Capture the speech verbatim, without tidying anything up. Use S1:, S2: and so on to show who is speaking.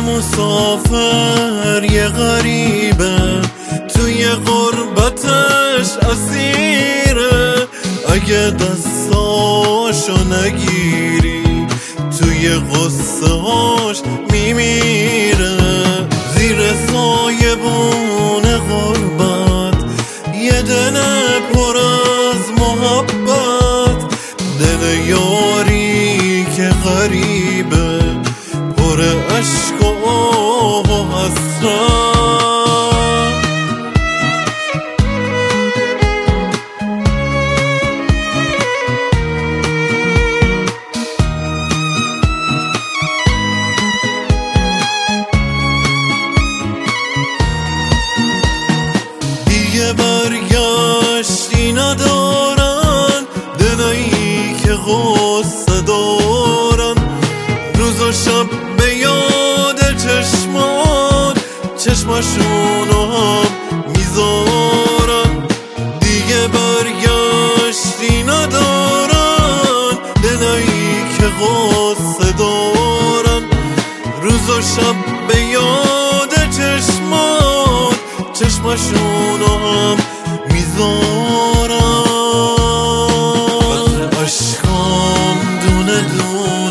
S1: مسافر یه غریبه، توی غربتش اسیره. اگه دستاشو نگیری توی غصه هاش میمیره. زیر سایبون غربت یه دل پر از محبت، دل یاری که غریبه پر عشق و حسرت. دیگه برگشتی ندارن دلایی که غصه دارن، روز و شب به یاد چشمان چشمشونو هم میذارن. دیگه برگشتی ندارن دلایی که غصه دارن، روز و شب به یاد چشمان چشمشونو هم میذارن. عشقام دونه دونه